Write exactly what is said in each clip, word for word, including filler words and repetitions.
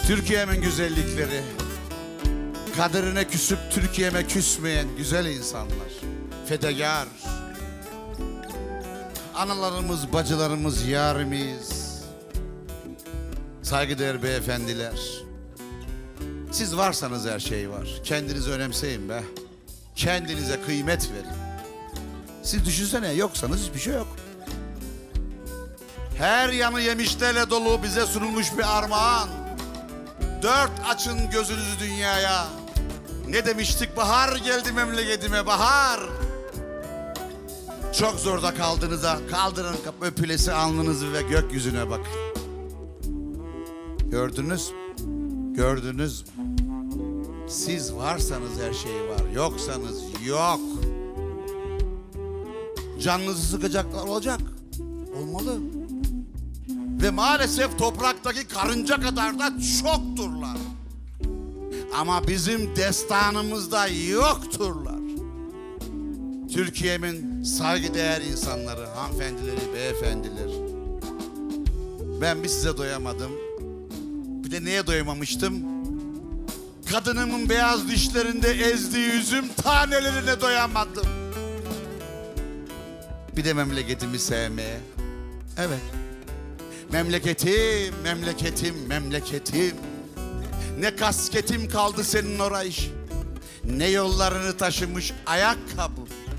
Türkiye'min güzellikleri, kaderine küsüp Türkiye'me küsmeyen güzel insanlar, fedakar, analarımız, bacılarımız, yarimiz, saygıdeğer beyefendiler. Siz varsanız her şey var. Kendinizi önemseyin be. Kendinize kıymet verin. Siz düşünsene, yoksanız hiçbir şey yok. Her yanı yemişlerle dolu bize sunulmuş bir armağan. Dört açın gözünüzü dünyaya. Ne demiştik? Bahar geldi memleketime, bahar. Çok zorda kaldığınızda kaldırın öpülesi alnınızı ve gökyüzüne bakın. Gördünüz mü? Gördünüz mü? Siz varsanız her şey var, yoksanız yok. Canınızı sıkacaklar olacak. Olmalı. Ve maalesef topraktaki karınca kadar da çokturlar. Ama bizim destanımızda yokturlar. Türkiye'min saygıdeğer insanları, hanımefendileri, beyefendiler. Ben bir size doyamadım. Bir de neye doyamamıştım? Kadınımın beyaz dişlerinde ezdiği üzüm tanelerine doyamadım. Bir de memleketimi sevmeye. Evet. Memleketim, memleketim, memleketim. Ne kasketim kaldı senin oraya, ne yollarını taşımış ayakkabı.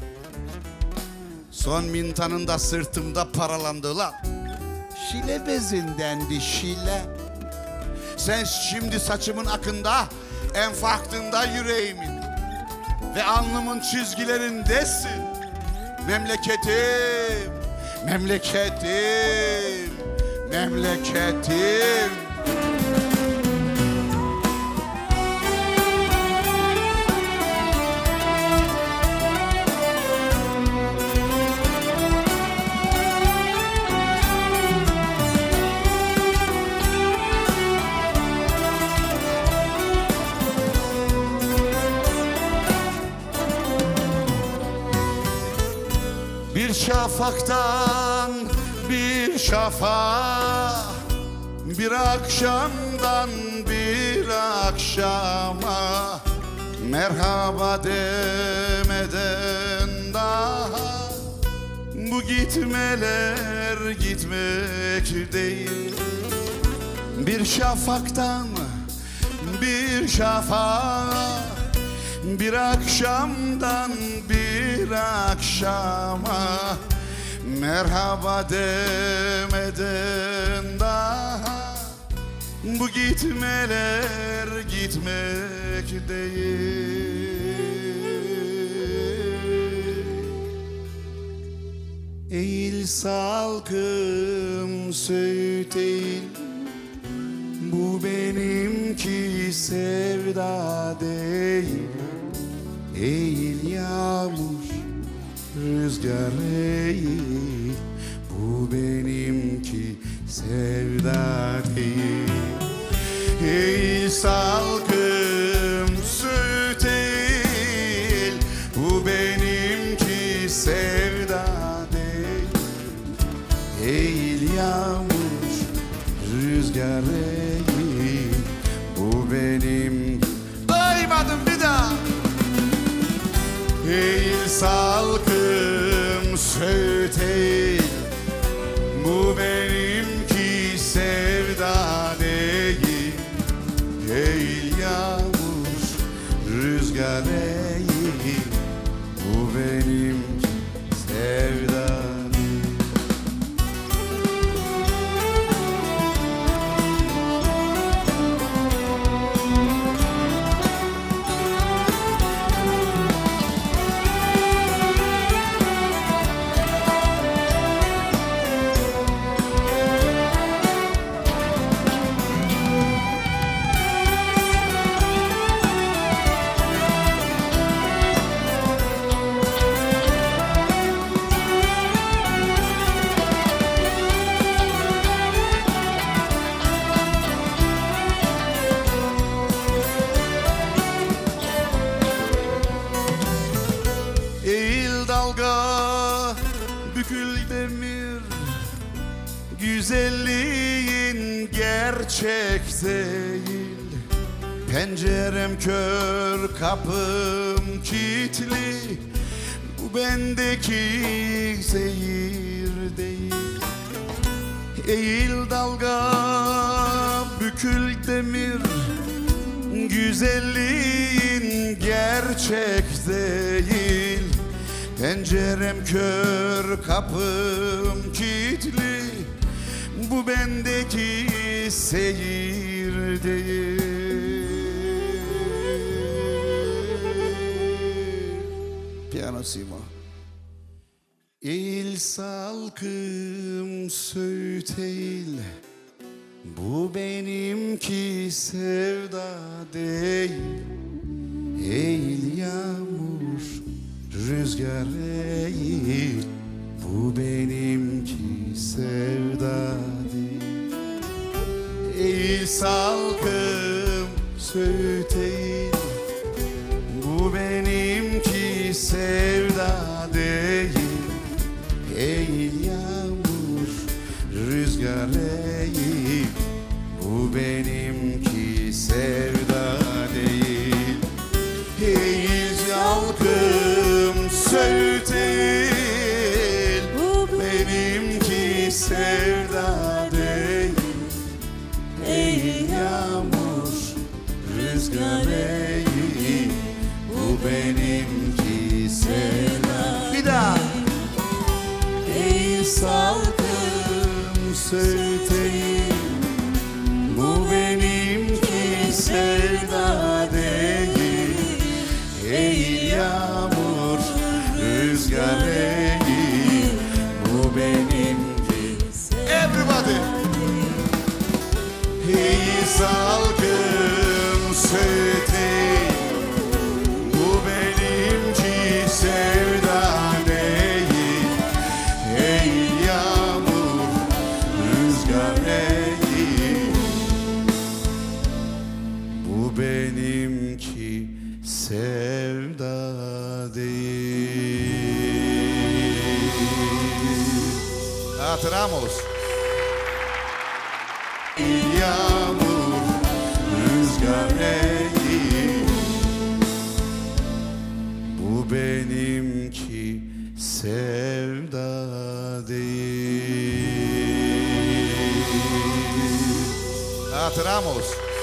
Son mintanın da sırtımda paralandı lan. Şile bezindendi, şile. Sen şimdi saçımın akında, enfaktında yüreğimin ve alnımın çizgilerindesin. Memleketim, memleketim, memleketim. Bir şafaktan bir şafağa, bir akşamdan bir akşama, merhaba demeden daha bu gitmeler gitmek değil. Bir şafaktan bir şafağa, bir akşamdan bir akşama, merhaba demeden daha bu gitmeler gitmek değil. Eğil salkım söğüt eğil, bu benimki sevda değil. Eğil yağmur, rüzgar eğil, bu benimki sevda değil. Eğil salkım süt eğil, bu benimki sevda değil. Eğil yağmur, rüzgar eğil, bu benim. Doymadım bir daha. Eğil salkım söğüt eğil, bu benimki sevda değil. Eğil yağmur, rüzgar eğil, bu benimki sevda değil. Güzelliğin gerçek değil. Pencerem kör, kapım kilitli. Bu bendeki zehir değil. Eğil dalga, bükül demir. Güzelliğin gerçek değil. Pencerem kör, kapım kilitli. Bu bendeki seyir değil. Piyano Simo. Eğil salkım söğüt eğil. Bu benimki sevda değil. Eğil yağmur, rüzgar eğil. Bu benimki sevda değil. Eğil salkım söğüt eğil. Bu benimki sevda değil. Eğil yağmur, rüzgar eğil. Bu benimki sevda değil. Eğil salkım söğüt eğil. Bu benimki sevda değil. Eğil yağmur, rüzgar eğil. Bu benimki sevda. Bir daha. Eğil salkım söğüt eğil. Bu benimki sevda değil. Eğil yağmur, rüzgar eğil. Bu benimki sevda. Everybody. Eğil salkım söğüt eğil. Bu benimki sevda değil. Eğil yağmur, rüzgar eğil. Bu benimki sevda değil. Hatıram olsun. Yağmur, rüzgar eğil. Bu benimki sevda değil. Hatıram olsun.